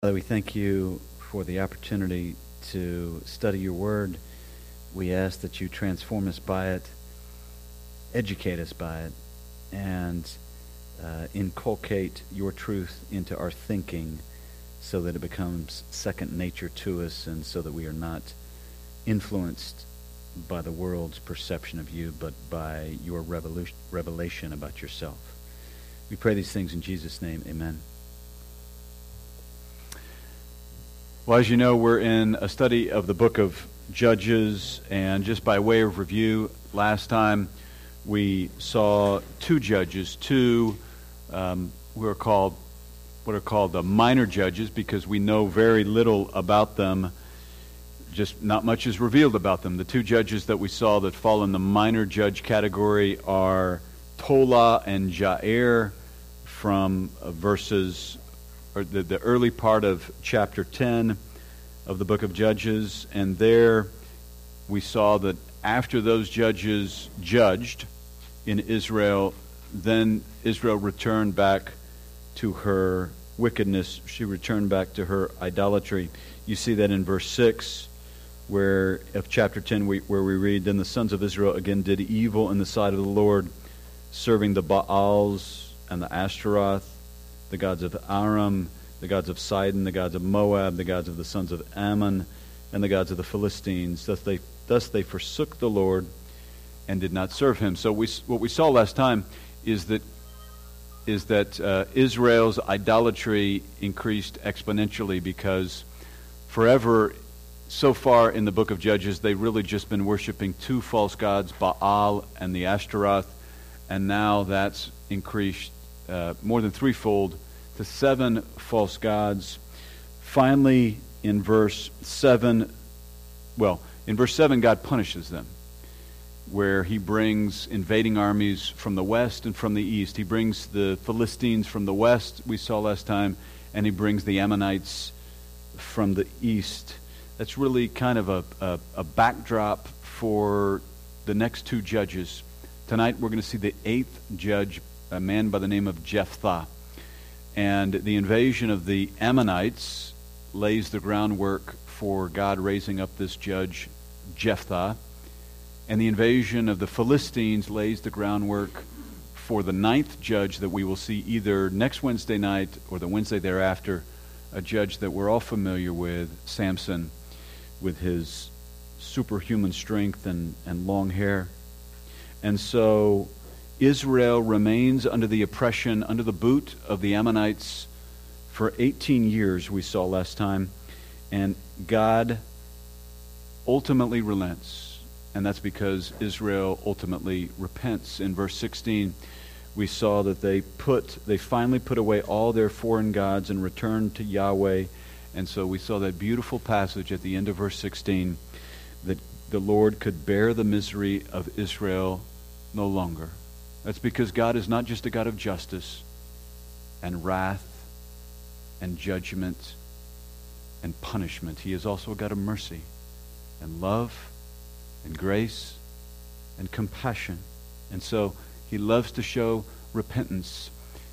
Father, we thank you for the opportunity to study your word. We ask that you transform us by it, educate us by it, and inculcate your truth into our thinking so that it becomes second nature to us and so that we are not influenced by the world's perception of you, but by your revelation about yourself. We pray these things in Jesus' name. Amen. Well, as you know, we're in a study of the book of Judges, and just by way of review, last time we saw two judges, who are called the minor judges because we know very little about them. Just not much is revealed about them. The two judges that we saw that fall in the minor judge category are Tola and Jair from the early part of chapter 10 of the book of Judges. And there we saw that after those judges judged in Israel, then Israel returned back to her wickedness. She returned back to her idolatry. You see that in verse 6 of chapter 10 where we read, "Then the sons of Israel again did evil in the sight of the Lord, serving the Baals and the Ashtaroth, the gods of Aram, the gods of Sidon, the gods of Moab, the gods of the sons of Ammon, and the gods of the Philistines. Thus they forsook the Lord and did not serve him." So what we saw last time is that Israel's idolatry increased exponentially because forever, so far in the book of Judges, they've really just been worshiping two false gods, Baal and the Ashtaroth, and now that's increased more than threefold to 7 false gods. Finally, in verse 7, God punishes them, where he brings invading armies from the west and from the east. He brings the Philistines from the west, we saw last time, and he brings the Ammonites from the east. That's really kind of a backdrop for the next two judges. Tonight we're going to see the 8th judge, a man by the name of Jephthah. And the invasion of the Ammonites lays the groundwork for God raising up this judge, Jephthah. And the invasion of the Philistines lays the groundwork for the 9th judge that we will see either next Wednesday night or the Wednesday thereafter, a judge that we're all familiar with, Samson, with his superhuman strength and long hair. And so Israel remains under the oppression, under the boot of the Ammonites for 18 years, we saw last time. And God ultimately relents. And that's because Israel ultimately repents. In verse 16, we saw that they finally put away all their foreign gods and returned to Yahweh. And so we saw that beautiful passage at the end of verse 16, that the Lord could bear the misery of Israel no longer. That's because God is not just a God of justice and wrath and judgment and punishment. He is also a God of mercy and love and grace and compassion. And so he loves to show repentance.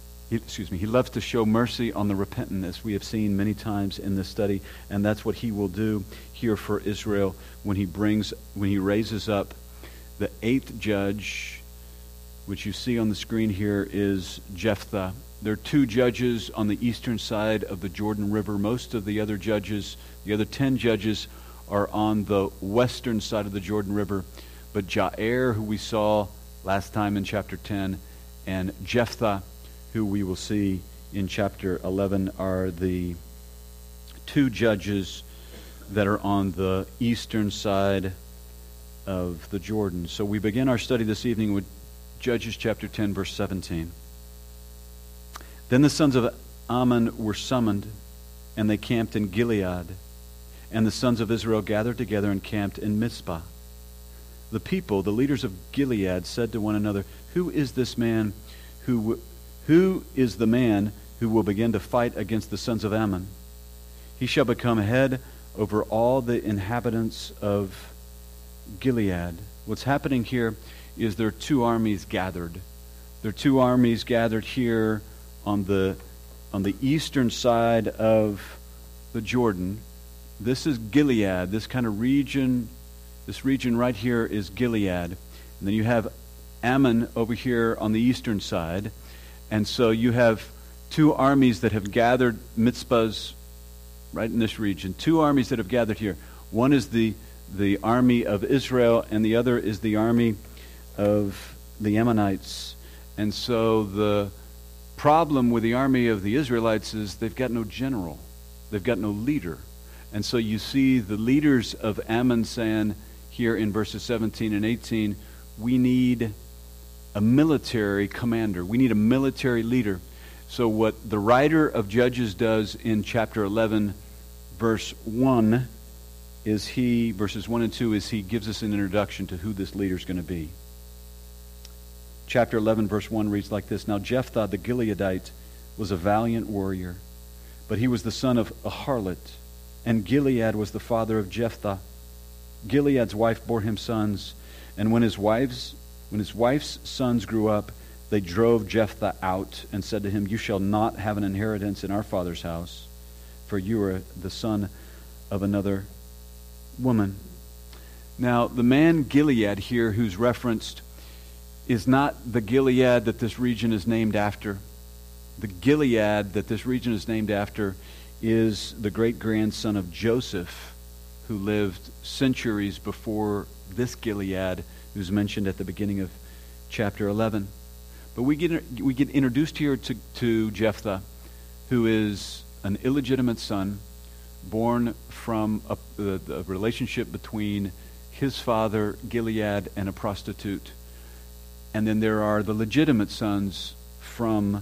He loves to show mercy on the repentant, as we have seen many times in this study, and that's what he will do here for Israel when he raises up the 8th judge, which you see on the screen here is Jephthah. There are 2 judges on the eastern side of the Jordan River. Most of the other judges, the other 10 judges, are on the western side of the Jordan River. But Jair, who we saw last time in chapter 10, and Jephthah, who we will see in chapter 11, are the 2 judges that are on the eastern side of the Jordan. So we begin our study this evening with Judges chapter 10, verse 17. "Then the sons of Ammon were summoned, and they camped in Gilead. And the sons of Israel gathered together and camped in Mizpah. The people, the leaders of Gilead, said to one another, Who is the man who will begin to fight against the sons of Ammon? He shall become head over all the inhabitants of Gilead." What's happening here is there are 2 armies gathered. There are 2 armies gathered here on the eastern side of the Jordan. This is Gilead, this kind of region. This region right here is Gilead. And then you have Ammon over here on the eastern side. And so you have two armies that have gathered. Mitzpah's right in this region. Two armies that have gathered here. One is the army of Israel, and the other is the army of the Ammonites. And so the problem with the army of the Israelites is they've got no general. They've got no leader. And so you see the leaders of Ammon saying here in verses 17 and 18, we need a military commander. We need a military leader. So what the writer of Judges does in chapter 11, verse 1, verses 1 and 2, is he gives us an introduction to who this leader is going to be. Chapter 11, verse 1 reads like this. Now Jephthah the Gileadite was a valiant warrior, but he was the son of a harlot, and Gilead was the father of Jephthah. Gilead's wife bore him sons, and when his wife's sons grew up, they drove Jephthah out and said to him, you shall not have an inheritance in our father's house, for you are the son of another woman. Now, the man Gilead here who's referenced is not the Gilead that this region is named after. The Gilead that this region is named after is the great-grandson of Joseph, who lived centuries before this Gilead, who's mentioned at the beginning of chapter 11. But we get introduced here to Jephthah, who is an illegitimate son, born from a relationship between his father, Gilead, and a prostitute. And then there are the legitimate sons from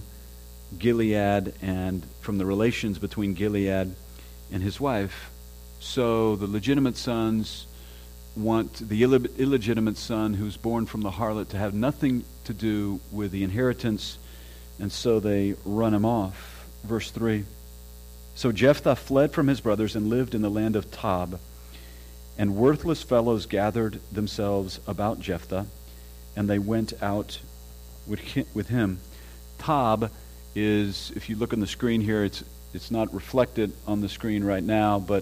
Gilead and from the relations between Gilead and his wife. So the legitimate sons want the illegitimate son who's born from the harlot to have nothing to do with the inheritance, and so they run him off. Verse 3. So Jephthah fled from his brothers and lived in the land of Tob, and worthless fellows gathered themselves about Jephthah, and they went out with him. Tob is, if you look on the screen here, it's not reflected on the screen right now, but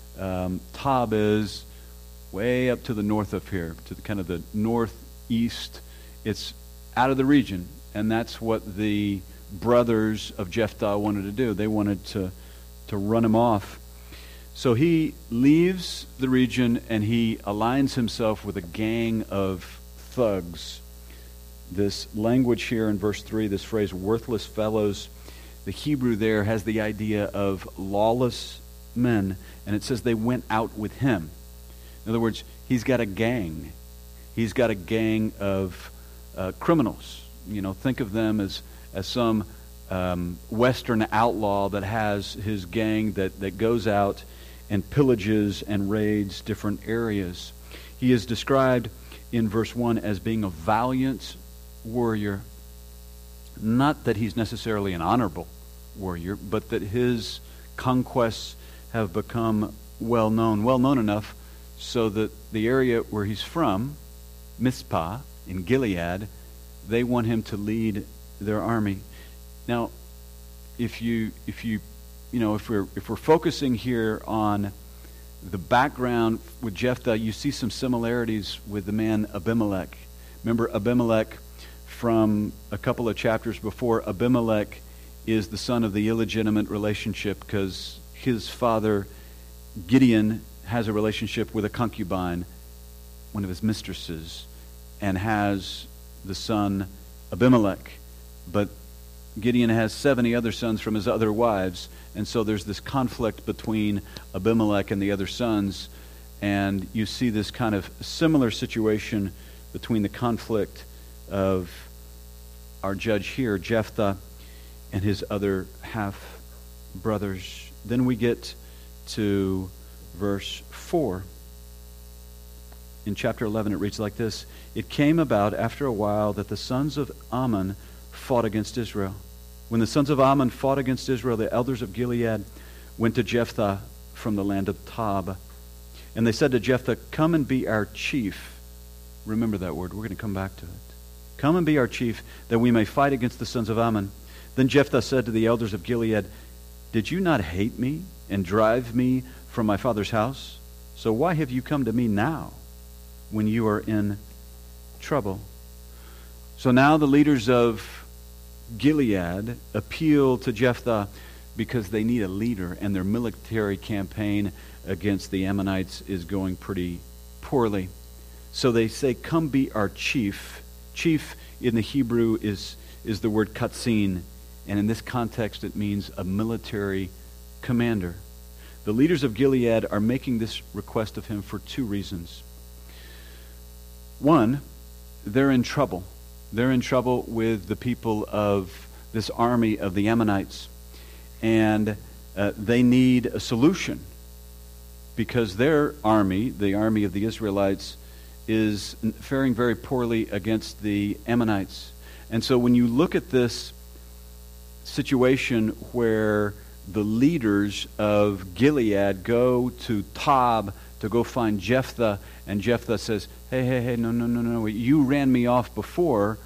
Tob is way up to the north of here, to the kind of the northeast. It's out of the region, and that's what the brothers of Jephthah wanted to do. They wanted to run him off. So he leaves the region and he aligns himself with a gang of thugs. This language here in verse 3, this phrase, worthless fellows, the Hebrew there has the idea of lawless men, and it says they went out with him. In other words, he's got a gang. He's got a gang of criminals. You know, think of them as some Western outlaw that has his gang that goes out and pillages and raids different areas. He is described in verse 1 as being a valiant warrior. Not that he's necessarily an honorable warrior, but that his conquests have become well known enough so that the area where he's from, Mizpah in Gilead, they want him to lead their army. Now, if we're focusing here on the background with Jephthah, you see some similarities with the man Abimelech. Remember Abimelech from a couple of chapters before? Abimelech is the son of the illegitimate relationship because his father Gideon has a relationship with a concubine, one of his mistresses, and has the son Abimelech. But Gideon has 70 other sons from his other wives, and so there's this conflict between Abimelech and the other sons, and you see this kind of similar situation between the conflict of our judge here, Jephthah, and his other half-brothers. Then we get to verse 4. In chapter 11 it reads like this: It came about after a while that the sons of Ammon fought against Israel. When the sons of Ammon fought against Israel, the elders of Gilead went to Jephthah from the land of Tob. And they said to Jephthah, "Come and be our chief." Remember that word. We're going to come back to it. "Come and be our chief, that we may fight against the sons of Ammon." Then Jephthah said to the elders of Gilead, "Did you not hate me and drive me from my father's house? So why have you come to me now when you are in trouble?" So now the leaders of Gilead appeal to Jephthah because they need a leader, and their military campaign against the Ammonites is going pretty poorly. So they say, "Come be our chief." Chief in the Hebrew is the word katzin, and in this context it means a military commander. The leaders of Gilead are making this request of him for two reasons. One, they're in trouble. They're in trouble with the people of this army of the Ammonites, and they need a solution because their army, the army of the Israelites, is faring very poorly against the Ammonites. And so when you look at this situation where the leaders of Gilead go to Tob to go find Jephthah, and Jephthah says, hey, no, you ran me off before,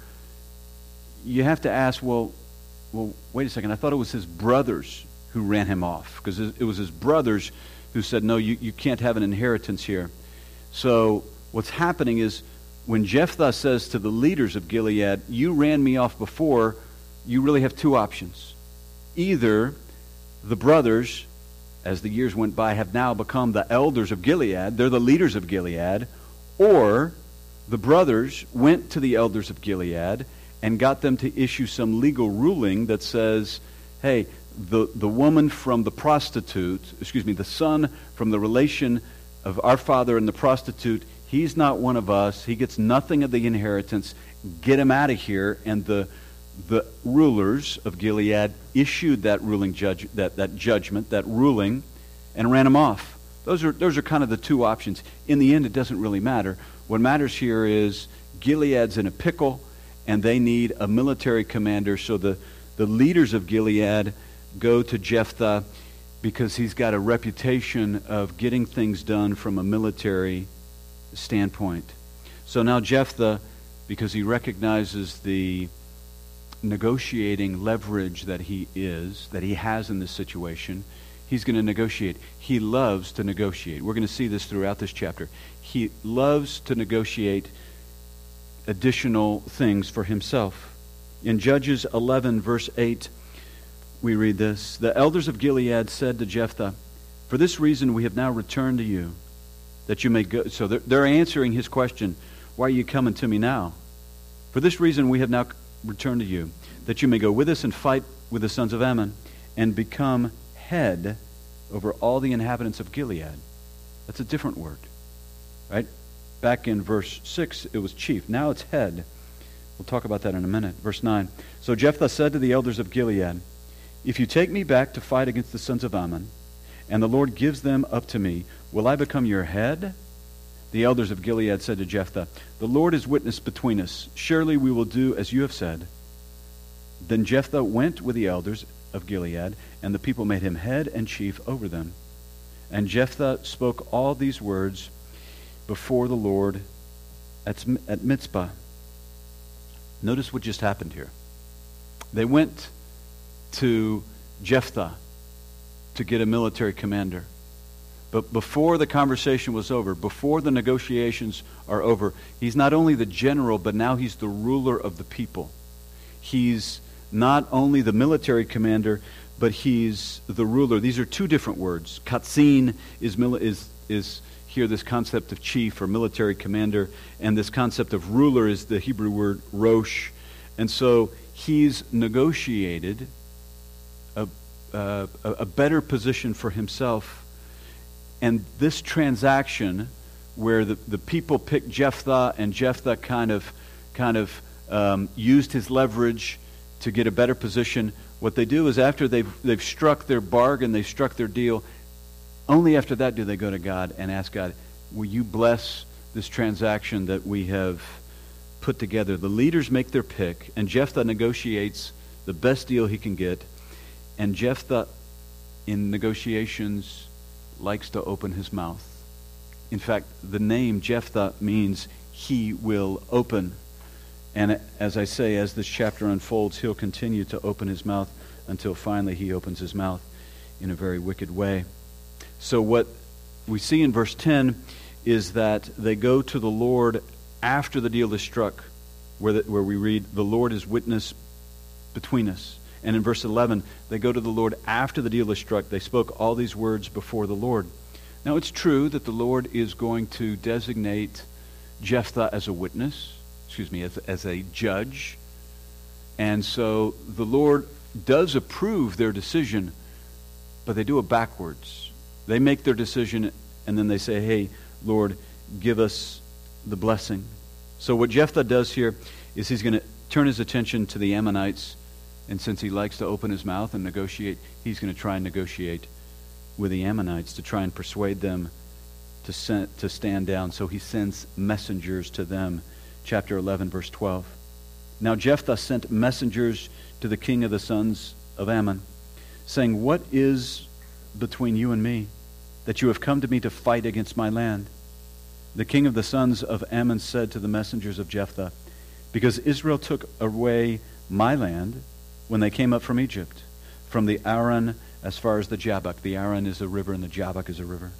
you have to ask, well, wait a second, I thought it was his brothers who ran him off, because it was his brothers who said, no, you can't have an inheritance here. So what's happening is when Jephthah says to the leaders of Gilead, you ran me off before, you really have two options. Either the brothers, as the years went by, have now become the elders of Gilead, they're the leaders of Gilead, or the brothers went to the elders of Gilead and got them to issue some legal ruling that says, hey, the woman from the prostitute, the son from the relation of our father and the prostitute, he's not one of us. He gets nothing of the inheritance. Get him out of here. And the rulers of Gilead issued that ruling that judgment, that ruling, and ran him off. Those are kind of the two options. In the end, it doesn't really matter. What matters here is Gilead's in a pickle, and they need a military commander. So the leaders of Gilead go to Jephthah because he's got a reputation of getting things done from a military standpoint. So now Jephthah, because he recognizes the negotiating leverage that he has in this situation, he's going to negotiate. He loves to negotiate. We're going to see this throughout this chapter. He loves to negotiate additional things for himself. In Judges 11, verse 8, we read this. The elders of Gilead said to Jephthah, "For this reason we have now returned to you, that you may go." So they're answering his question, why are you coming to me now? "For this reason we have now returned to you, that you may go with us and fight with the sons of Ammon, and become head over all the inhabitants of Gilead." That's a different word, right? Back in verse 6, it was chief. Now it's head. We'll talk about that in a minute. Verse 9. So Jephthah said to the elders of Gilead, "If you take me back to fight against the sons of Ammon, and the Lord gives them up to me, will I become your head?" The elders of Gilead said to Jephthah, "The Lord is witness between us. Surely we will do as you have said." Then Jephthah went with the elders of Gilead, and the people made him head and chief over them. And Jephthah spoke all these words before the Lord at Mizpah. Notice what just happened here. They went to Jephthah to get a military commander. But before the conversation was over, before the negotiations are over, he's not only the general, but now he's the ruler of the people. He's not only the military commander, but he's the ruler. These are two different words. Katzin is here this concept of chief or military commander, and this concept of ruler is the Hebrew word rosh. And so he's negotiated a better position for himself. And this transaction, where the people picked Jephthah, and Jephthah kind of used his leverage to get a better position. What they do is after they've struck their bargain, they've struck their deal, only after that do they go to God and ask God, will you bless this transaction that we have put together? The leaders make their pick, and Jephthah negotiates the best deal he can get. And Jephthah, in negotiations, likes to open his mouth. In fact, the name Jephthah means he will open. And as I say, as this chapter unfolds, he'll continue to open his mouth until finally he opens his mouth. in a very wicked way. So what we see in verse 10 is that they go to the Lord after the deal is struck, where we read, the Lord is witness between us. And in verse 11, they go to the Lord after the deal is struck. They spoke all these words before the Lord. Now, it's true that the Lord is going to designate Jephthah as a witness, as a judge. And so the Lord does approve their decision, but they do it backwards. They make their decision, and then they say, hey, Lord, give us the blessing. So what Jephthah does here is he's going to turn his attention to the Ammonites, and since he likes to open his mouth and negotiate, he's going to try and negotiate with the Ammonites to try and persuade them to stand down. So he sends messengers to them. Chapter 11, verse 12. Now Jephthah sent messengers to the king of the sons of Ammon, saying, what is between you and me, that you have come to me to fight against my land? The king of the sons of Ammon said to the messengers of Jephthah, because Israel took away my land when they came up from Egypt, from the Aran as far as the Jabbok. The Aran is a river and the Jabbok is a river.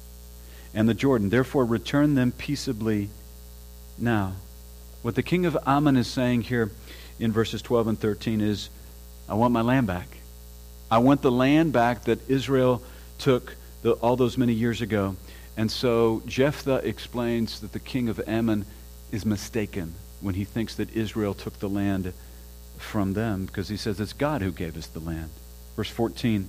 And the Jordan. Therefore return them peaceably now. What the king of Ammon is saying here in verses 12 and 13 is, I want my land back. I want the land back that Israel took all those many years ago. And so Jephthah explains that the king of Ammon is mistaken when he thinks that Israel took the land from them, because he says it's God who gave us the land. Verse 14.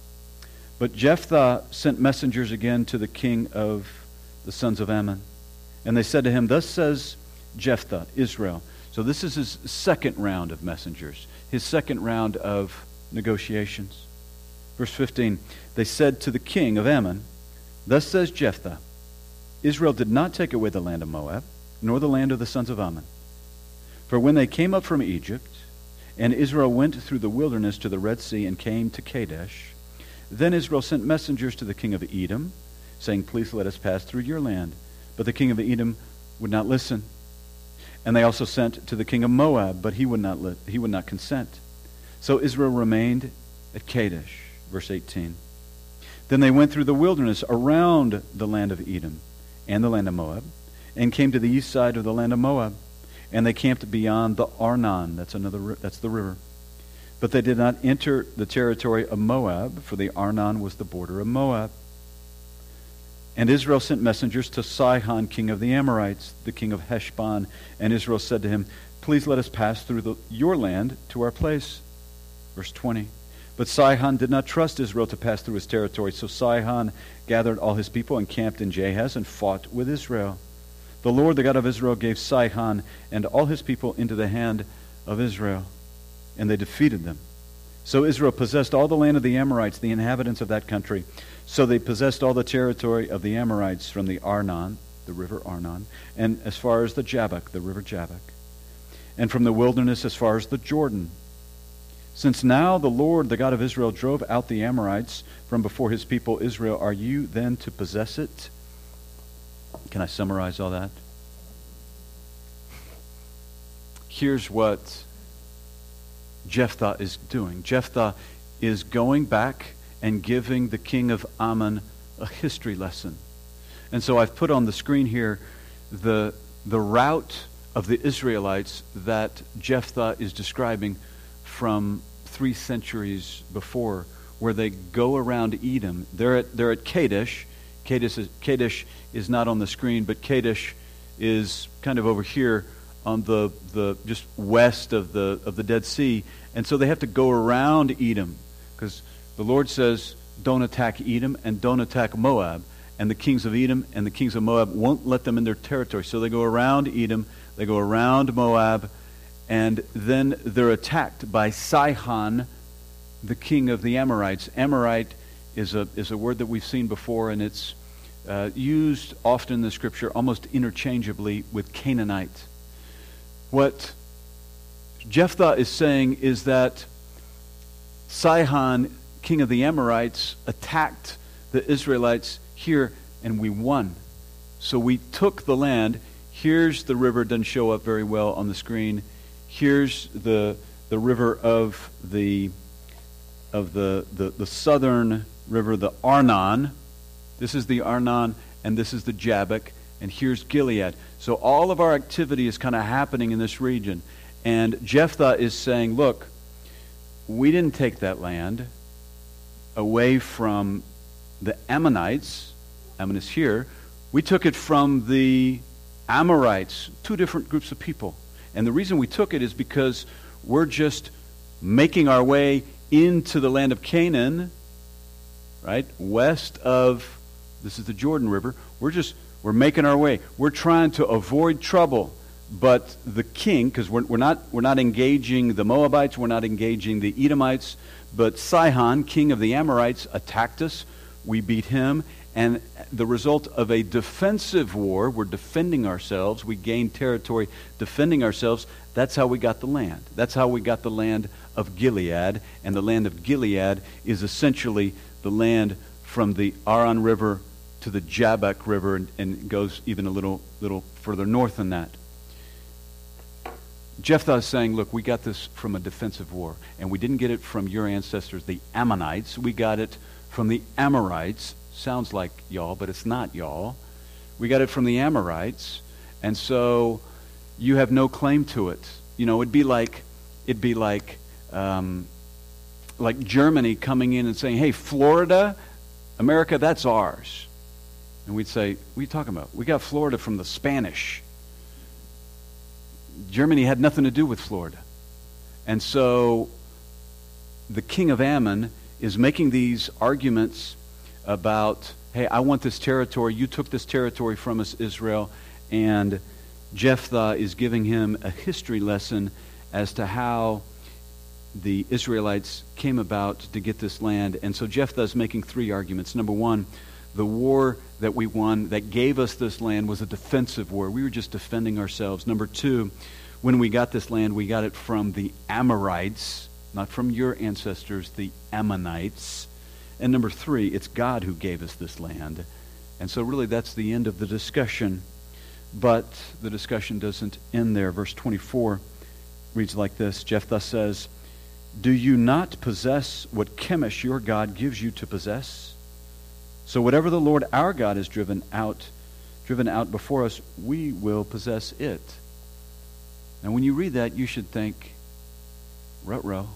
But Jephthah sent messengers again to the king of the sons of Ammon. And they said to him, thus says Jephthah, Israel. So this is his second round of messengers, his second round of negotiations. Verse 15. They said to the king of Ammon, thus says Jephthah, Israel did not take away the land of Moab, nor the land of the sons of Ammon. For when they came up from Egypt, and Israel went through the wilderness to the Red Sea and came to Kadesh, then Israel sent messengers to the king of Edom, saying, please let us pass through your land. But the king of Edom would not listen. And they also sent to the king of Moab, but he would not consent. So Israel remained at Kadesh. Verse 18. Then they went through the wilderness around the land of Edom and the land of Moab, and came to the east side of the land of Moab. And they camped beyond the Arnon. That's the river. But they did not enter the territory of Moab, for the Arnon was the border of Moab. And Israel sent messengers to Sihon, king of the Amorites, the king of Heshbon. And Israel said to him, please let us pass through your land to our place. Verse 20. But Sihon did not trust Israel to pass through his territory. So Sihon gathered all his people and camped in Jahaz and fought with Israel. The Lord, the God of Israel, gave Sihon and all his people into the hand of Israel, and they defeated them. So Israel possessed all the land of the Amorites, the inhabitants of that country. So they possessed all the territory of the Amorites from the Arnon, the river Arnon, and as far as the Jabbok, the river Jabbok, and from the wilderness as far as the Jordan. Since now the Lord, the God of Israel, drove out the Amorites from before his people Israel, are you then to possess it? Can I summarize all that? Here's what Jephthah is doing. Jephthah is going back and giving the king of Ammon a history lesson. And so I've put on the screen here the route of the Israelites that Jephthah is describing from 3 centuries before, where they go around Edom. They're at Kadesh. Kadesh is not on the screen, but Kadesh is kind of over here on the just west of the Dead Sea. And so they have to go around Edom, because the Lord says, don't attack Edom and don't attack Moab. And the kings of Edom and the kings of Moab won't let them in their territory. So they go around Edom, they go around Moab, and then they're attacked by Sihon, the king of the Amorites. Amorite is a word that we've seen before, and it's used often in the Scripture almost interchangeably with Canaanite. What Jephthah is saying is that Sihon, king of the Amorites, attacked the Israelites here, and we won. So we took the land. Here's the river. Doesn't show up very well on the screen. Here's the river of the the southern river, the Arnon. This is the Arnon, and this is the Jabbok, and here's Gilead. So all of our activity is kind of happening in this region. And Jephthah is saying, look, we didn't take that land away from the Ammonites. Ammon is here. We took it from the Amorites, two different groups of people. And the reason we took it is because we're just making our way into the land of Canaan, right? West of, this is the Jordan River. We're making our way. We're trying to avoid trouble. But the king, because we're not engaging the Moabites, we're not engaging the Edomites, but Sihon, king of the Amorites, attacked us. We beat him. And the result of a defensive war, we're defending ourselves. We gained territory defending ourselves. That's how we got the land. That's how we got the land of Gilead. And the land of Gilead is essentially the land from the Aron River to the Jabbok River, and goes even a little further north than that. Jephthah is saying, look, we got this from a defensive war, and we didn't get it from your ancestors, the Ammonites. We got it from the Amorites. Sounds like y'all, but it's not y'all. We got it from the Amorites, and so you have no claim to it. You know, it'd be like Germany coming in and saying, hey, Florida, America, that's ours. And we'd say, what are you talking about? We got Florida from the Spanish. Germany had nothing to do with Florida. And so the king of Ammon is making these arguments about, hey, I want this territory. You took this territory from us, Israel. And Jephthah is giving him a history lesson as to how the Israelites came about to get this land. And so Jephthah is making three arguments. Number one, the war that we won that gave us this land was a defensive war. We were just defending ourselves. Number two, when we got this land, we got it from the Amorites, not from your ancestors, the Ammonites. And number three, it's God who gave us this land. And so really that's the end of the discussion. But the discussion doesn't end there. Verse 24 reads like this. Jephthah says, do you not possess what Chemosh your God gives you to possess? So whatever the Lord our God has driven out before us, we will possess it. Now when you read that, you should think, ruh-roh,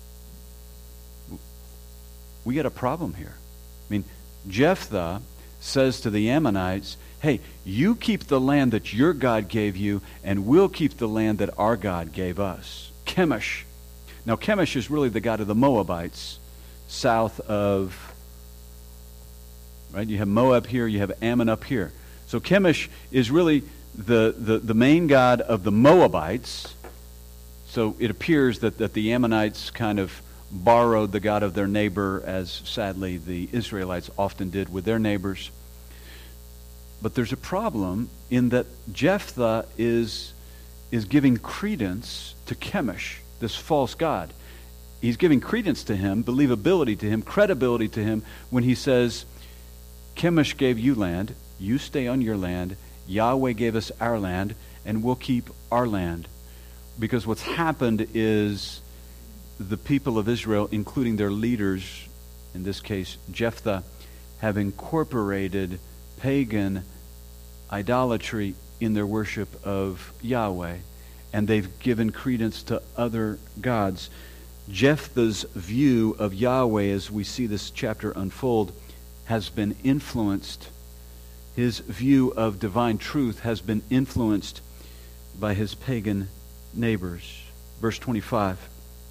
we got a problem here. I mean, Jephthah says to the Ammonites, hey, you keep the land that your God gave you, and we'll keep the land that our God gave us. Chemosh. Now, Chemosh is really the god of the Moabites, south of, right? You have Moab here, you have Ammon up here. So Chemosh is really the main god of the Moabites. So it appears that the Ammonites kind of borrowed the god of their neighbor, as sadly the Israelites often did with their neighbors. But there's a problem in that Jephthah is giving credence to Chemosh, this false god. He's giving credence to him, believability to him, credibility to him when he says, Chemosh gave you land, you stay on your land, Yahweh gave us our land, and we'll keep our land. Because what's happened is the people of Israel, including their leaders, in this case Jephthah, have incorporated pagan idolatry in their worship of Yahweh, and they've given credence to other gods. Jephthah's view of Yahweh, as we see this chapter unfold, has been influenced. His view of divine truth has been influenced by his pagan neighbors. Verse 25.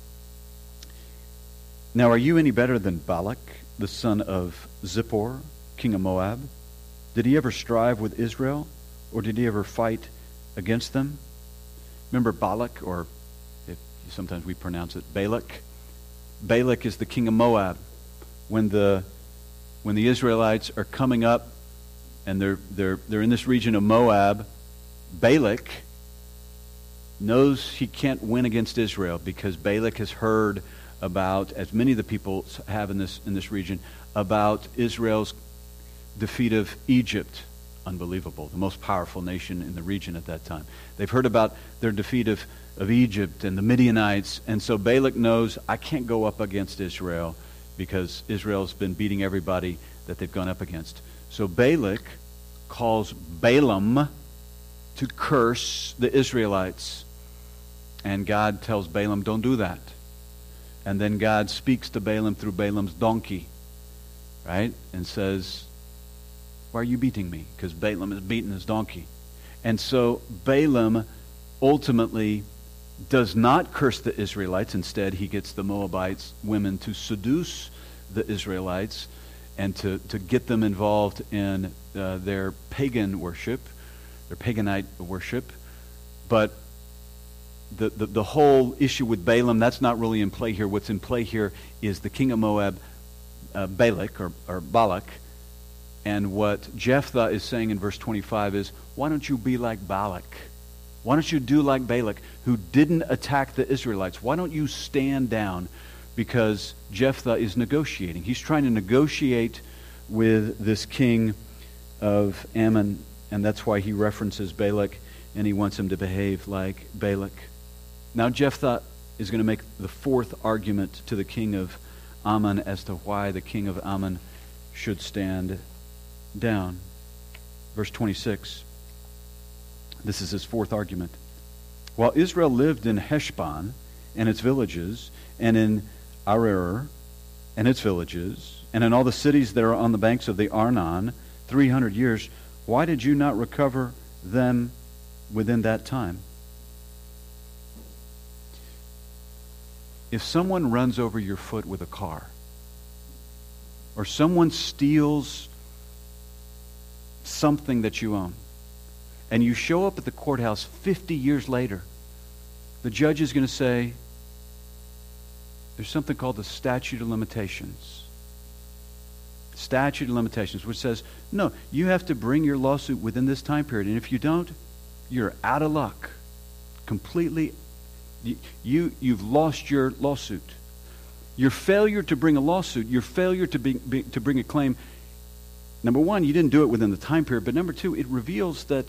Now are you any better than Balak, the son of Zippor, king of Moab? Did he ever strive with Israel, or did he ever fight against them? Remember Balak, or sometimes we pronounce it Balak. Balak is the king of Moab. When the Israelites are coming up and they're in this region of Moab, Balak knows he can't win against Israel because Balak has heard about, as many of the people have in this region, about Israel's defeat of Egypt unbelievable, the most powerful nation in the region at that time. They've heard about their defeat of Egypt and the Midianites, and so Balak knows, I can't go up against Israel because Israel's been beating everybody that they've gone up against. So Balak calls Balaam to curse the Israelites. And God tells Balaam, don't do that. And then God speaks to Balaam through Balaam's donkey, right? And says, why are you beating me? Because Balaam is beating his donkey. And so Balaam ultimately does not curse the Israelites. Instead, he gets the Moabites women to seduce the Israelites and to get them involved in their pagan worship, their paganite worship. But the whole issue with Balaam, that's not really in play here. What's in play here is the king of Moab, Balak, or Balak. And what Jephthah is saying in verse 25 is, why don't you be like Balak? Why don't you do like Balak, who didn't attack the Israelites? Why don't you stand down? Because Jephthah is negotiating. He's trying to negotiate with this king of Ammon, and that's why he references Balak, and he wants him to behave like Balak. Now Jephthah is going to make the fourth argument to the king of Ammon as to why the king of Ammon should stand down. Verse 26. This is his fourth argument. While Israel lived in Heshbon and its villages, and in Aroer and its villages, and in all the cities that are on the banks of the Arnon, 300 years, why did you not recover them within that time? If someone runs over your foot with a car, or someone steals something that you own, and you show up at the courthouse 50 years later, the judge is going to say, there's something called the statute of limitations. Statute of limitations, which says, no, you have to bring your lawsuit within this time period, and if you don't, you're out of luck. Completely, you've lost your lawsuit. Your failure to bring a lawsuit, your failure to bring a claim, number one, you didn't do it within the time period, but number two, it reveals that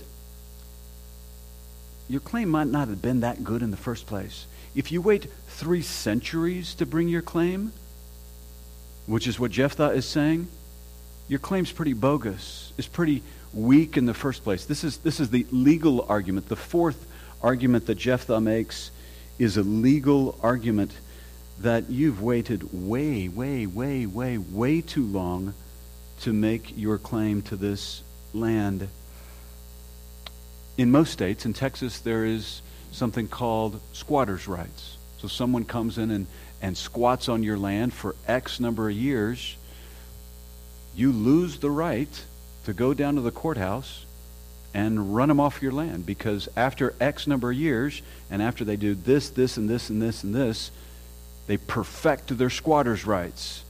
your claim might not have been that good in the first place. If you wait 3 centuries to bring your claim, which is what Jephthah is saying, your claim's pretty bogus. It's pretty weak in the first place. This is the legal argument. The fourth argument that Jephthah makes is a legal argument that you've waited way too long to make your claim to this land. In most states, in Texas, there is something called squatters' rights. So someone comes in and squats on your land for X number of years. You lose the right to go down to the courthouse and run them off your land, because after X number of years, and after they do this, and this, and this, and this, they perfect their squatters' rights.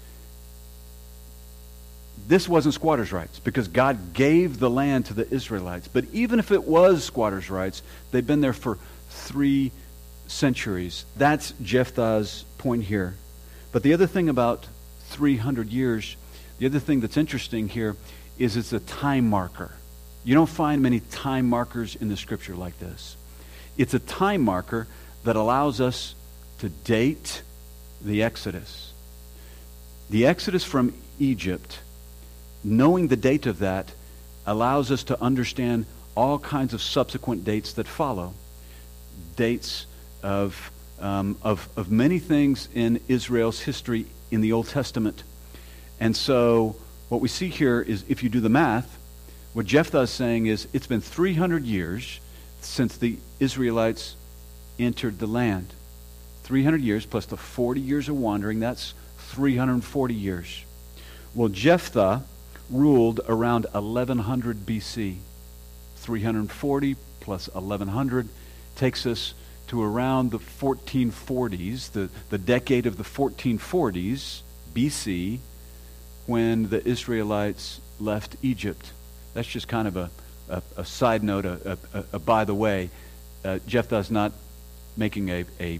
This wasn't squatters' rights because God gave the land to the Israelites. But even if it was squatters' rights, they've been there for 3 centuries. That's Jephthah's point here. But the other thing about 300 years, the other thing that's interesting here is it's a time marker. You don't find many time markers in the Scripture like this. It's a time marker that allows us to date the Exodus. The Exodus from Egypt, knowing the date of that, allows us to understand all kinds of subsequent dates that follow. Dates of many things in Israel's history in the Old Testament. And so what we see here is, if you do the math, what Jephthah is saying is it's been 300 years since the Israelites entered the land. 300 years plus the 40 years of wandering, that's 340 years. Well, Jephthah ruled around 1100 BC. 340 plus 1100 takes us to around the 1440s, the decade of the 1440s BC, when the Israelites left Egypt. That's just kind of a side note, a by the way. Jephthah's not making a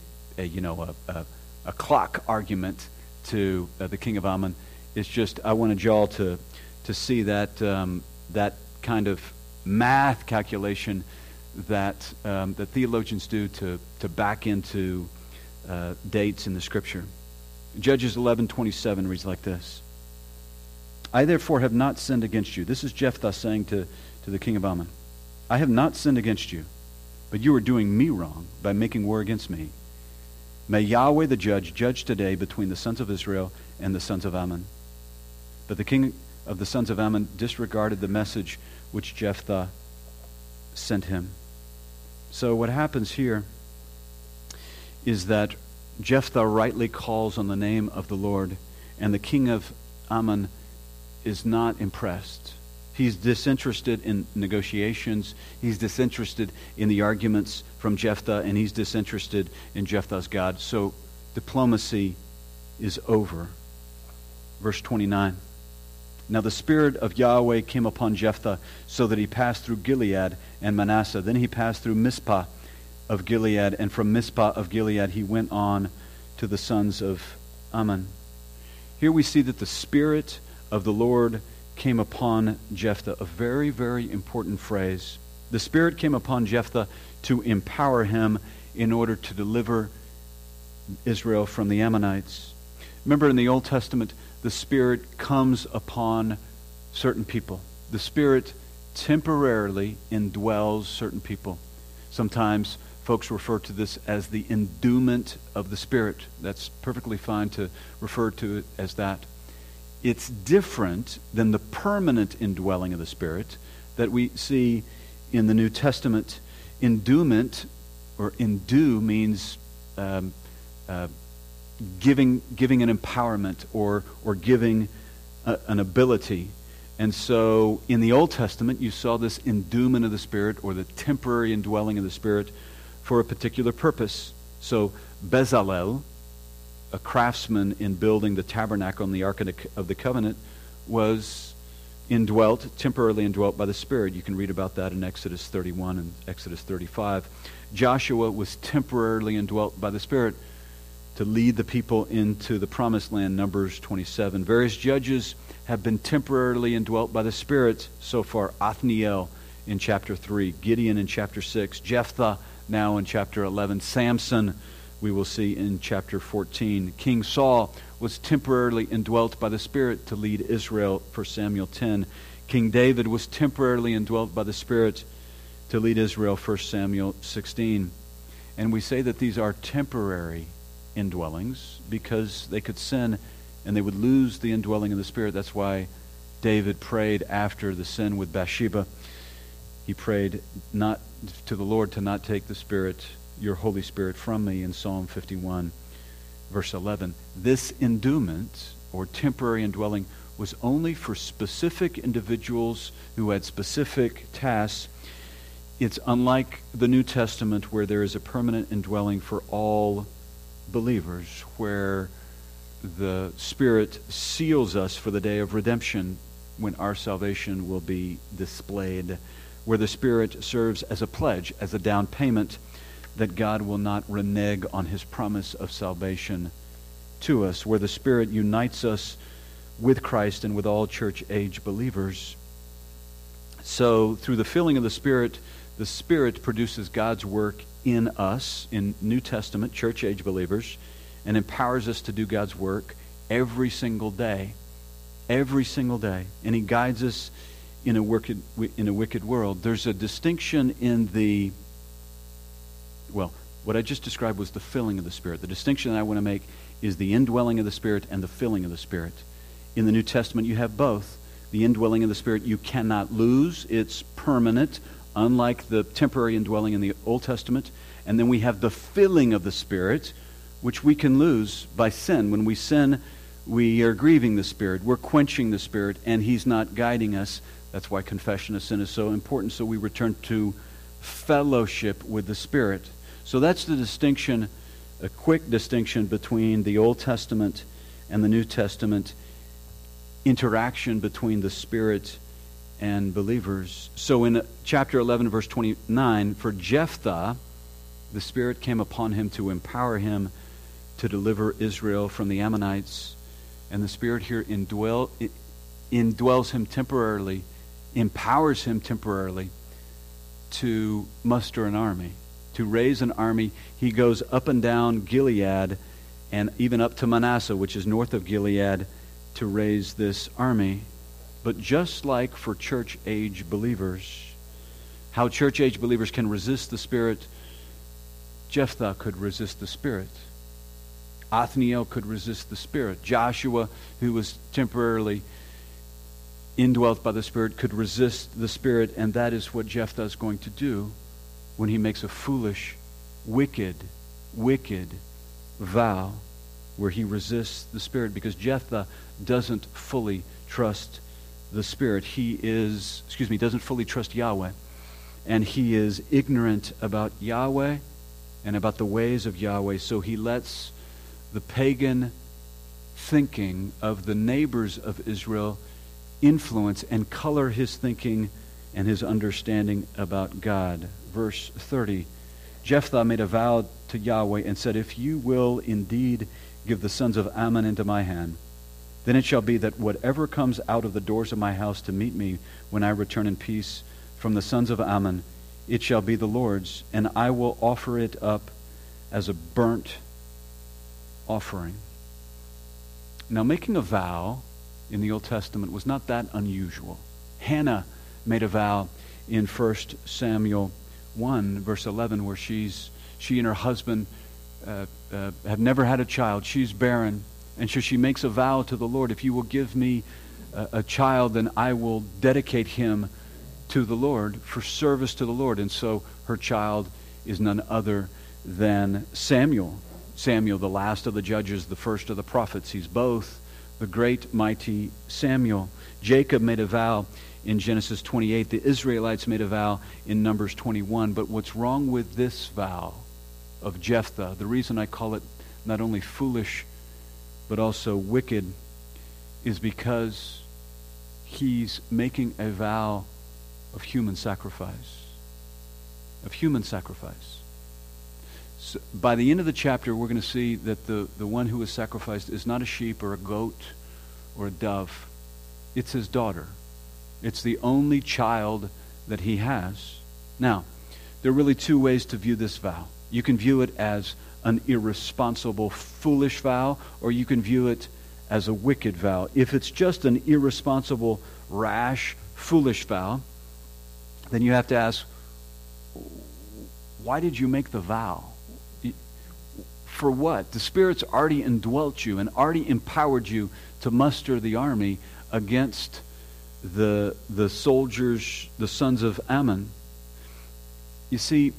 clock argument to the king of Ammon. It's just, I wanted y'all to see that that kind of math calculation that theologians do to back into dates in the Scripture. Judges 11:27 reads like this. I therefore have not sinned against you. This is Jephthah saying to the king of Ammon. I have not sinned against you, but you are doing me wrong by making war against me. May Yahweh the judge today between the sons of Israel and the sons of Ammon. But the king of the sons of Ammon disregarded the message which Jephthah sent him. So what happens here is that Jephthah rightly calls on the name of the Lord, and the king of Ammon is not impressed. He's disinterested in negotiations. He's disinterested in the arguments from Jephthah, and he's disinterested in Jephthah's God. So diplomacy is over. Verse 29. Now the Spirit of Yahweh came upon Jephthah so that he passed through Gilead and Manasseh. Then he passed through Mizpah of Gilead, and from Mizpah of Gilead he went on to the sons of Ammon. Here we see that the Spirit of the Lord came upon Jephthah, a very, very important phrase. The Spirit came upon Jephthah to empower him in order to deliver Israel from the Ammonites. Remember, in the Old Testament, the Spirit comes upon certain people. The Spirit temporarily indwells certain people. Sometimes folks refer to this as the endowment of the Spirit. That's perfectly fine to refer to it as that. It's different than the permanent indwelling of the Spirit that we see in the New Testament. Endowment, or endue, means giving an empowerment or giving an ability. And so in the Old Testament, you saw this endowment of the Spirit, or the temporary indwelling of the Spirit, for a particular purpose. So Bezalel, a craftsman in building the tabernacle and the Ark of the Covenant, was temporarily indwelt by the Spirit. You can read about that in Exodus 31 and Exodus 35. Joshua was temporarily indwelt by the Spirit to lead the people into the promised land, Numbers 27. Various judges have been temporarily indwelt by the Spirit so far. Othniel in chapter 3, Gideon in chapter 6, Jephthah now in chapter 11, Samson we will see in chapter 14. King Saul was temporarily indwelt by the Spirit to lead Israel, 1 Samuel 10. King David was temporarily indwelt by the Spirit to lead Israel, 1 Samuel 16. And we say that these are temporary indwellings because they could sin and they would lose the indwelling of the Spirit. That's why David prayed after the sin with Bathsheba. He prayed not to the Lord to not take the Spirit, your Holy Spirit, from me, in Psalm 51, verse 11. This endowment, or temporary indwelling, was only for specific individuals who had specific tasks. It's unlike the New Testament, where there is a permanent indwelling for all believers, where the Spirit seals us for the day of redemption, when our salvation will be displayed, where the Spirit serves as a pledge, as a down payment, that God will not renege on his promise of salvation to us, where the Spirit unites us with Christ and with all church-age believers. So through the filling of the Spirit produces God's work in us, in New Testament church-age believers, and empowers us to do God's work every single day. Every single day. And he guides us in a wicked world. There's a distinction in the... Well, what I just described was the filling of the Spirit. The distinction that I want to make is the indwelling of the Spirit and the filling of the Spirit. In the New Testament, you have both. The indwelling of the Spirit you cannot lose. It's permanent, unlike the temporary indwelling in the Old Testament. And then we have the filling of the Spirit, which we can lose by sin. When we sin, we are grieving the Spirit. We're quenching the Spirit, and he's not guiding us. That's why confession of sin is so important. So we return to fellowship with the Spirit. So that's the distinction, a quick distinction between the Old Testament and the New Testament interaction between the Spirit and believers. So in chapter 11, verse 29, for Jephthah, the Spirit came upon him to empower him to deliver Israel from the Ammonites. And the Spirit here indwells him temporarily empowers him temporarily to muster an army, to raise an army. He goes up and down Gilead and even up to Manasseh, which is north of Gilead, to raise this army. But just like for church-age believers, how church-age believers can resist the Spirit, Jephthah could resist the Spirit. Othniel could resist the Spirit. Joshua, who was temporarily indwelt by the Spirit, could resist the Spirit, and that is what Jephthah is going to do when he makes a foolish, wicked vow where he resists the Spirit, because Jephthah doesn't fully trust the Spirit. Doesn't fully trust Yahweh, and he is ignorant about Yahweh and about the ways of Yahweh, so he lets the pagan thinking of the neighbors of Israel influence and color his thinking and his understanding about God. Verse 30, Jephthah made a vow to Yahweh and said, "If you will indeed give the sons of Ammon into my hand, then it shall be that whatever comes out of the doors of my house to meet me when I return in peace from the sons of Ammon, it shall be the Lord's, and I will offer it up as a burnt offering." Now, making a vow in the Old Testament was not that unusual. Hannah made a vow in 1 Samuel 1, verse 11, where she and her husband have never had a child. She's barren. And so she makes a vow to the Lord, "If you will give me a child, then I will dedicate him to the Lord for service to the Lord." And so her child is none other than Samuel. Samuel, the last of the judges, the first of the prophets. He's both the great, mighty Samuel. Jacob made a vow in Genesis 28. The Israelites made a vow in Numbers 21. But what's wrong with this vow of Jephthah, the reason I call it not only foolish but also wicked, is because he's making a vow of human sacrifice. Of human sacrifice. So by the end of the chapter, we're going to see that the one who is sacrificed is not a sheep or a goat or a dove. It's his daughter. It's the only child that he has. Now, there are really two ways to view this vow. You can view it as an irresponsible, foolish vow, or you can view it as a wicked vow. If it's just an irresponsible, rash, foolish vow, then you have to ask, why did you make the vow? For what? The Spirit's already indwelt you and already empowered you to muster the army against the soldiers, the sons of Ammon. You see,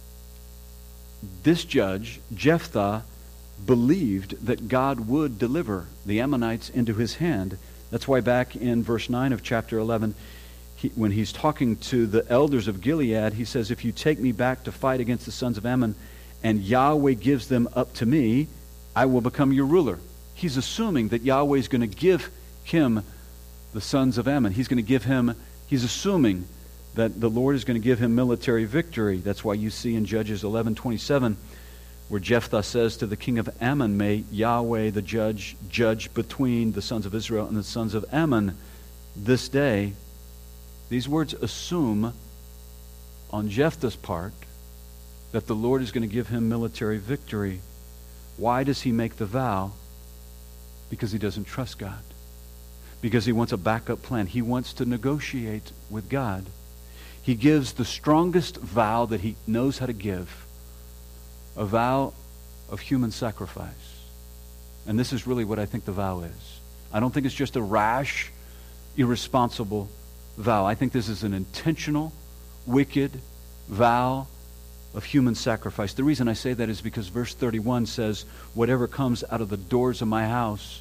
this judge, Jephthah, believed that God would deliver the Ammonites into his hand. That's why back in verse 9 of chapter 11, when he's talking to the elders of Gilead, he says, "If you take me back to fight against the sons of Ammon, and Yahweh gives them up to me, I will become your ruler." He's assuming that Yahweh is going to give him the sons of Ammon. He's assuming that the Lord is going to give him military victory. That's why you see in Judges 11:27, where Jephthah says to the king of Ammon, "May Yahweh the judge between the sons of Israel and the sons of Ammon this day." These words assume on Jephthah's part that the Lord is going to give him military victory. Why does he make the vow? Because he doesn't trust God. Because he wants a backup plan. He wants to negotiate with God. He gives the strongest vow that he knows how to give, a vow of human sacrifice. And this is really what I think the vow is. I don't think it's just a rash, irresponsible vow. I think this is an intentional, wicked vow of human sacrifice. The reason I say that is because verse 31 says, "Whatever comes out of the doors of my house."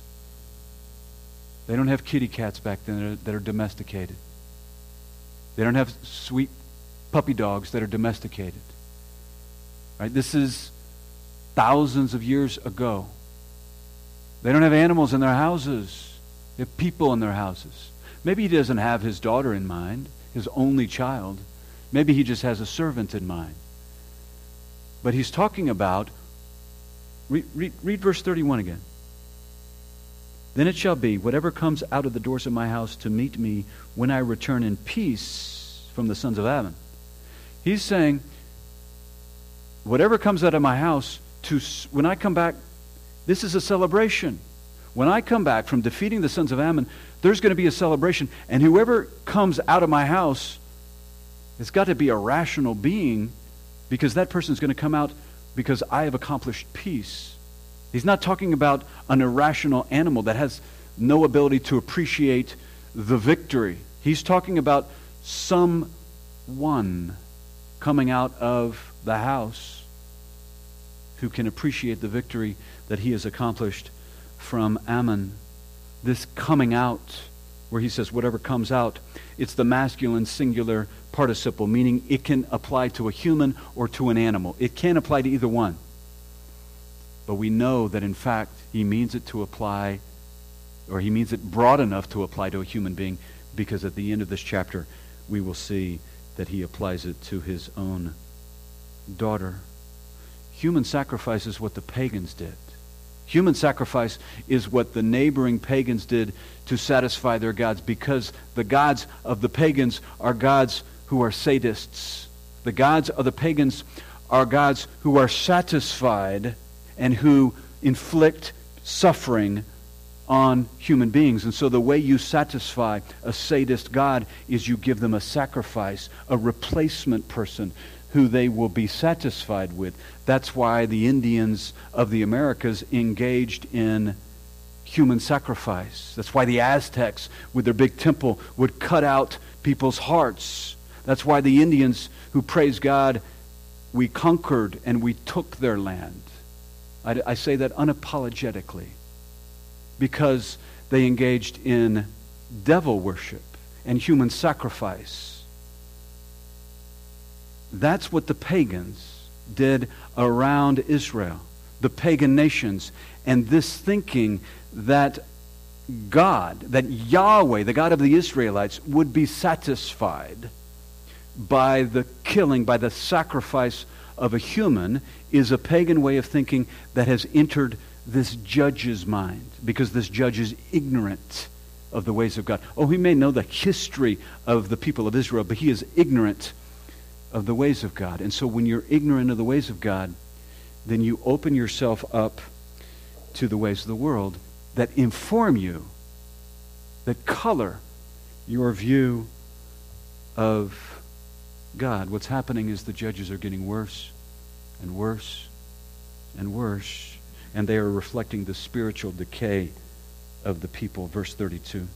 They don't have kitty cats back then that are domesticated. They don't have sweet puppy dogs that are domesticated. Right? This is thousands of years ago. They don't have animals in their houses. They have people in their houses. Maybe he doesn't have his daughter in mind, his only child. Maybe he just has a servant in mind. But he's talking about, read verse 31 again. Then it shall be, whatever comes out of the doors of my house to meet me when I return in peace from the sons of Ammon. He's saying, whatever comes out of my house, when I come back, this is a celebration. When I come back from defeating the sons of Ammon, there's going to be a celebration. And whoever comes out of my house, it's got to be a rational being, because that person's going to come out because I have accomplished peace. He's not talking about an irrational animal that has no ability to appreciate the victory. He's talking about someone coming out of the house who can appreciate the victory that he has accomplished from Ammon. This coming out, where he says whatever comes out, it's the masculine singular participle, meaning it can apply to a human or to an animal. It can apply to either one. But we know that in fact he means it to apply, or he means it broad enough to apply to a human being, because at the end of this chapter we will see that he applies it to his own daughter. Human sacrifice is what the pagans did. Human sacrifice is what the neighboring pagans did to satisfy their gods, because the gods of the pagans are gods who are sadists. The gods of the pagans are gods who are satisfied and who inflict suffering on human beings. And so the way you satisfy a sadist god is you give them a sacrifice, a replacement person who they will be satisfied with. That's why the Indians of the Americas engaged in human sacrifice. That's why the Aztecs, with their big temple, would cut out people's hearts. That's why the Indians who praise God, we conquered and we took their land. I say that unapologetically, because they engaged in devil worship and human sacrifice. That's what the pagans did around Israel, the pagan nations. And this thinking that God, that Yahweh, the God of the Israelites, would be satisfied by the killing, by the sacrifice of a human, is a pagan way of thinking that has entered this judge's mind, because this judge is ignorant of the ways of God. Oh, he may know the history of the people of Israel, but he is ignorant of the ways of God. And so when you're ignorant of the ways of God, then you open yourself up to the ways of the world that inform you, that color your view of God. What's happening is the judges are getting worse and worse and worse, and they are reflecting the spiritual decay of the people. Verse 32.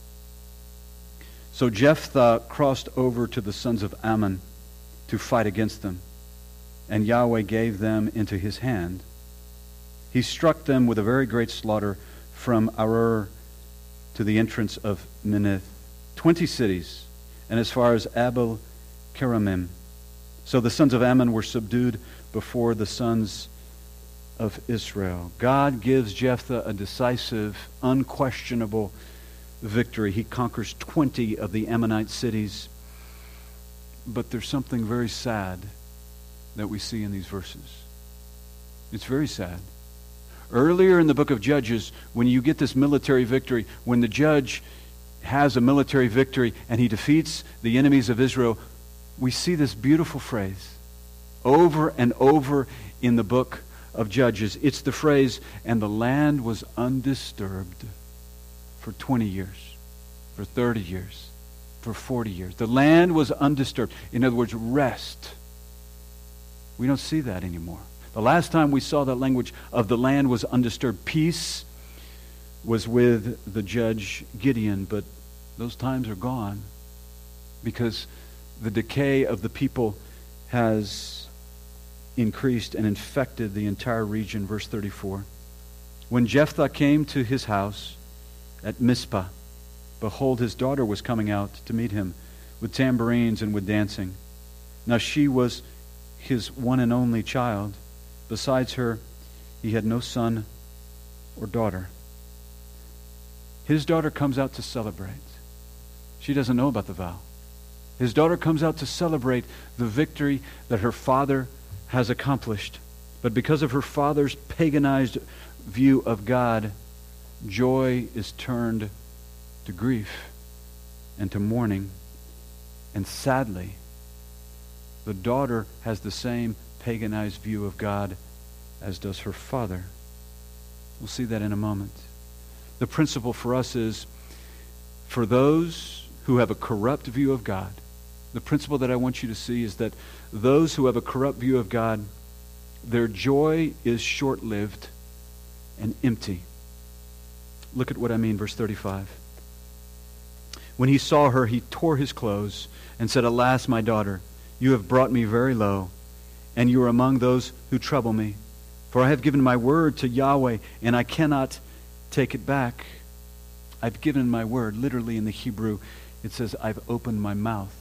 So Jephthah crossed over to the sons of Ammon to fight against them, and Yahweh gave them into his hand. He struck them with a very great slaughter from Aroer to the entrance of Minnith, 20 cities, and as far as Abel Keramim. So the sons of Ammon were subdued before the sons of Israel. God gives Jephthah a decisive, unquestionable victory. He conquers 20 of the Ammonite cities. But there's something very sad that we see in these verses. It's very sad. Earlier in the book of Judges, when you get this military victory, when the judge has a military victory and he defeats the enemies of Israel, we see this beautiful phrase over and over in the book of Judges. It's the phrase, and the land was undisturbed for 20 years, for 30 years, for 40 years. The land was undisturbed. In other words, rest. We don't see that anymore. The last time we saw that language of the land was undisturbed, peace, was with the judge Gideon, but those times are gone because the decay of the people has increased and infected the entire region. Verse 34. When Jephthah came to his house at Mizpah, behold, his daughter was coming out to meet him with tambourines and with dancing. Now she was his one and only child. Besides her, he had no son or daughter. His daughter comes out to celebrate. She doesn't know about the vow. His daughter comes out to celebrate the victory that her father has accomplished. But because of her father's paganized view of God, joy is turned to grief and to mourning. And sadly, the daughter has the same paganized view of God as does her father. We'll see that in a moment. The principle for us is, for those who have a corrupt view of God, the principle that I want you to see is that those who have a corrupt view of God, their joy is short-lived and empty. Look at what I mean, verse 35. When he saw her, he tore his clothes and said, "Alas, my daughter, you have brought me very low, and you are among those who trouble me. For I have given my word to Yahweh, and I cannot take it back." I've given my word. Literally in the Hebrew, it says, I've opened my mouth.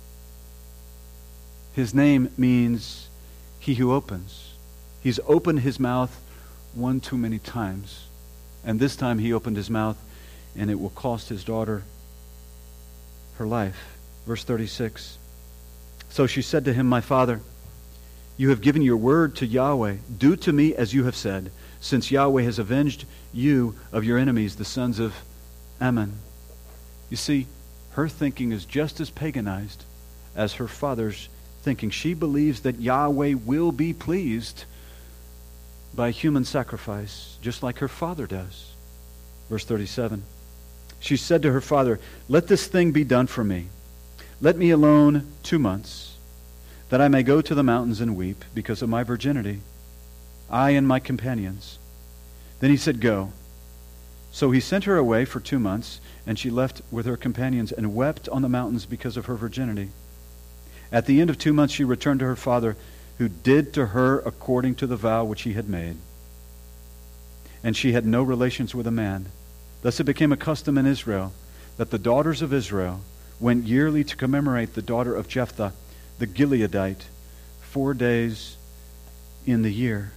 His name means he who opens. He's opened his mouth one too many times. And this time he opened his mouth, and it will cost his daughter her life. Verse 36. So she said to him, "My father, you have given your word to Yahweh. Do to me as you have said, since Yahweh has avenged you of your enemies, the sons of Ammon." You see, her thinking is just as paganized as her father's thinking. She believes that Yahweh will be pleased by human sacrifice, just like her father does. Verse 37. She said to her father, "Let this thing be done for me. Let me alone 2 months, that I may go to the mountains and weep because of my virginity, I and my companions." Then he said, "Go." So he sent her away for 2 months, and she left with her companions and wept on the mountains because of her virginity. At the end of 2 months she returned to her father, who did to her according to the vow which he had made. And she had no relations with a man. Thus it became a custom in Israel that the daughters of Israel went yearly to commemorate the daughter of Jephthah, the Gileadite, 4 days in the year.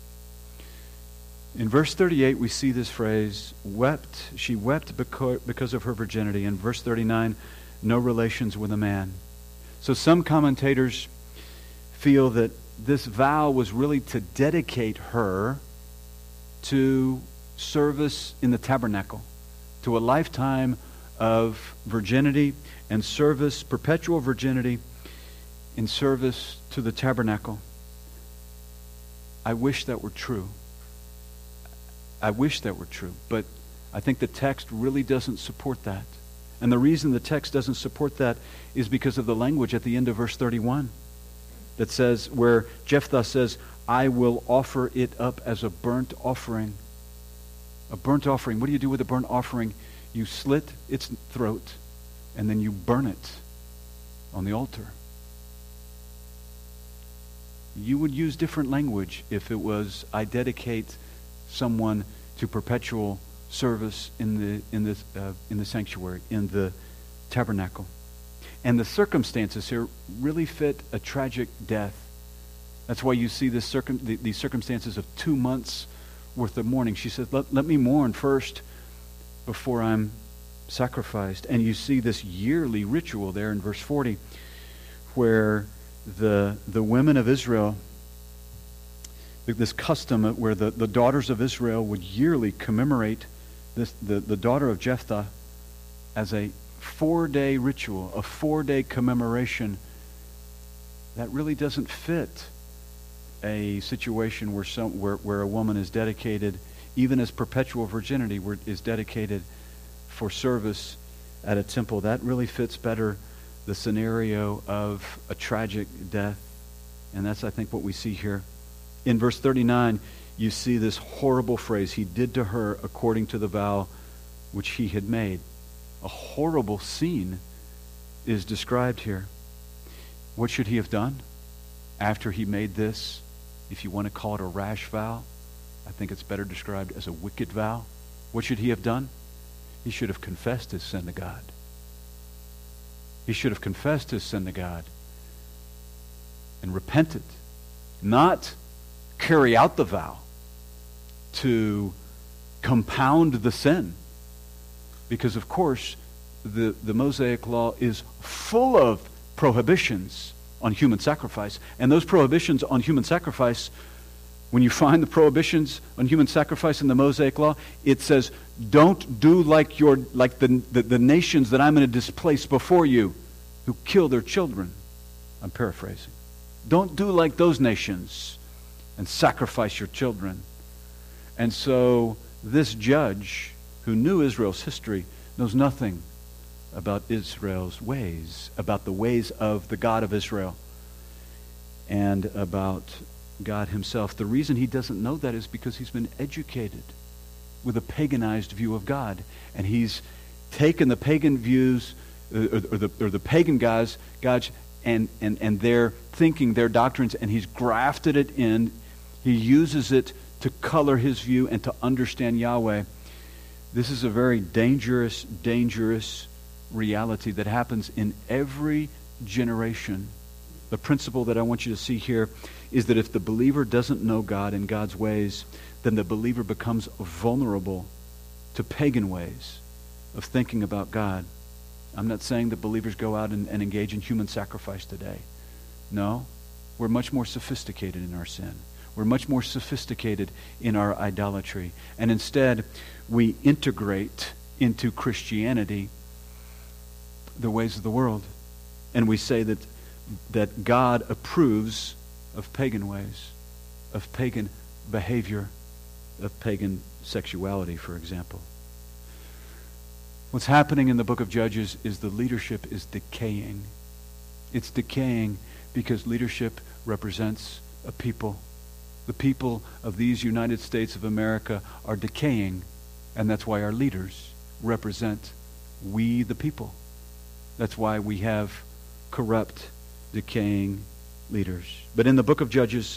In verse 38, we see this phrase, wept. She wept because of her virginity. In verse 39, no relations with a man. So some commentators feel that this vow was really to dedicate her to service in the tabernacle, to a lifetime of virginity and service, perpetual virginity in service to the tabernacle. I wish that were true. I wish that were true, but I think the text really doesn't support that. And the reason the text doesn't support that is because of the language at the end of verse 31 that says, where Jephthah says, "I will offer it up as a burnt offering." A burnt offering. What do you do with a burnt offering? You slit its throat and then you burn it on the altar. You would use different language if it was, "I dedicate someone to perpetual service in the sanctuary, in the tabernacle." And the circumstances here really fit a tragic death. That's why you see these circumstances of 2 months worth of mourning. She says, let me mourn first before I'm sacrificed. And you see this yearly ritual there in verse 40, where the women of Israel, this custom where the daughters of Israel would yearly commemorate the daughter of Jephthah as a 4-day ritual, a 4-day commemoration. That really doesn't fit a situation where a woman is dedicated, even as perpetual virginity is dedicated for service at a temple. That really fits better the scenario of a tragic death. And that's, I think, what we see here. In verse 39, you see this horrible phrase, "He did to her according to the vow which he had made." A horrible scene is described here. What should he have done after he made this? If you want to call it a rash vow, I think it's better described as a wicked vow. What should he have done? He should have confessed his sin to God. He should have confessed his sin to God and repented. Not carry out the vow to compound the sin. Because, of course, the Mosaic law is full of prohibitions on human sacrifice. And those prohibitions on human sacrifice When you find the prohibitions on human sacrifice in the Mosaic Law, it says, don't do like the nations that I'm going to displace before you who kill their children. I'm paraphrasing. Don't do like those nations and sacrifice your children. And so this judge, who knew Israel's history, knows nothing about Israel's ways, about the ways of the God of Israel, and about God himself. The reason he doesn't know that is because he's been educated with a paganized view of God. And he's taken the pagan views, or the pagan gods, and their thinking, their doctrines, and he's grafted it in. He uses it to color his view and to understand Yahweh. This is a very dangerous, dangerous reality that happens in every generation. The principle that I want you to see here is that if the believer doesn't know God and God's ways, then the believer becomes vulnerable to pagan ways of thinking about God. I'm not saying that believers go out and engage in human sacrifice today. No, we're much more sophisticated in our sin. We're much more sophisticated in our idolatry. And instead, we integrate into Christianity the ways of the world. And we say that God approves of pagan ways, of pagan behavior, of pagan sexuality, for example. What's happening in the book of Judges is the leadership is decaying. It's decaying because leadership represents a people. The people of these United States of America are decaying, and that's why our leaders represent we the people. That's why we have corrupt, decaying leaders. But in the book of Judges,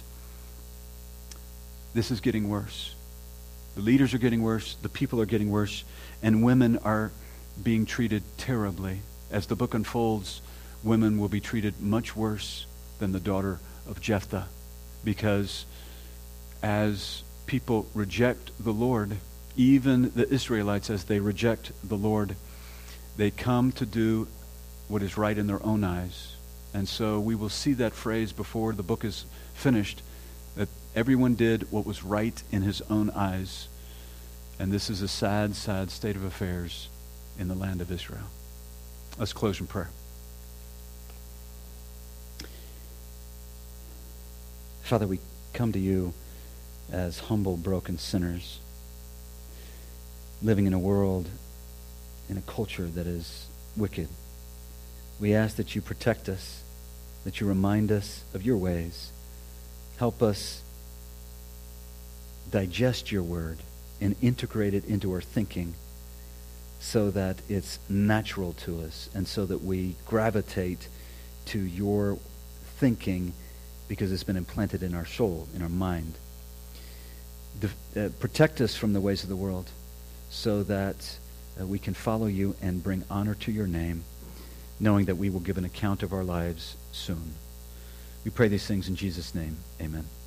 this is getting worse. The leaders are getting worse, the people are getting worse, and women are being treated terribly. As the book unfolds, women will be treated much worse than the daughter of Jephthah, because as people reject the Lord, even the Israelites, as they reject the Lord, they come to do what is right in their own eyes. And so we will see that phrase before the book is finished, that everyone did what was right in his own eyes. And this is a sad, sad state of affairs in the land of Israel. Let's close in prayer. Father, we come to you as humble, broken sinners, living in a world, in a culture that is wicked. We ask that you protect us, that you remind us of your ways. Help us digest your word and integrate it into our thinking so that it's natural to us and so that we gravitate to your thinking because it's been implanted in our soul, in our mind. Protect us from the ways of the world so that we can follow you and bring honor to your name, knowing that we will give an account of our lives soon. We pray these things in Jesus' name. Amen.